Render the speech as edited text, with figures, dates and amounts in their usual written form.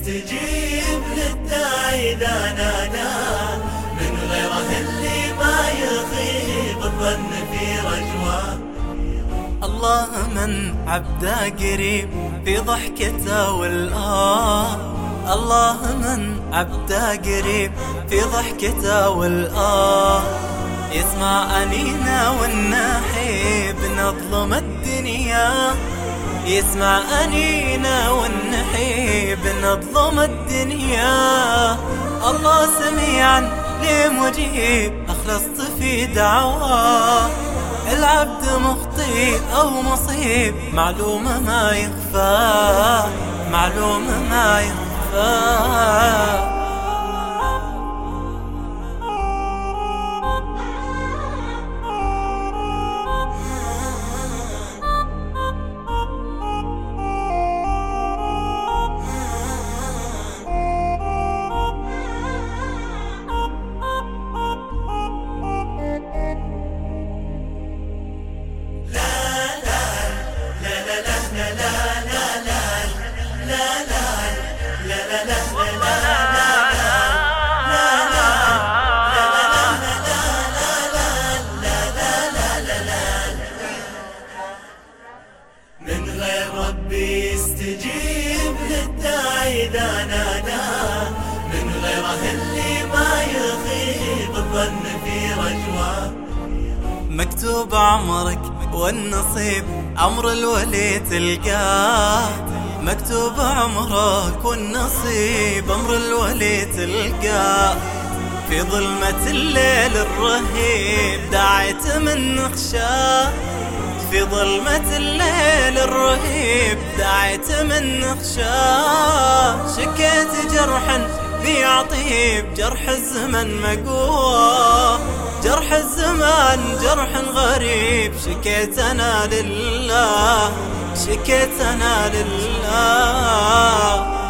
يستجيب للداعي إذا نادى، من غيره اللي ما يخيب الظن في رجواه. الله من عبده قريب في ضحكته والآه، الله من عبده قريب في ضحكته والآه، يسمع أنينا والنحيب نظلم الدنيا، يسمع أنينا والنحيب نظلم الدنيا. الله سميعا لمجيب أخلصت في دعواه، العبد مخطئ أو مصيب معلومة ما يخفى، معلومة ما يخفى. من غير ربي يستجيب للداعي إذا نادى، من غيره اللي ما يخيب الظن في رجواه. مكتوب عمرك والنصيب عمر الولي تلقاه، مكتوب عمرك والنصيب عمر الولي تلقاه. في ظلمة الليل الرهيب دعيت من خشاه، في ظلمة الليل الرهيب دعيت من خشاه. شكيت جرحا بيعطيب جرح الزمن مقواه، جرح الزمان جرح غريب شكيت أنا لله، شكيت أنا لله.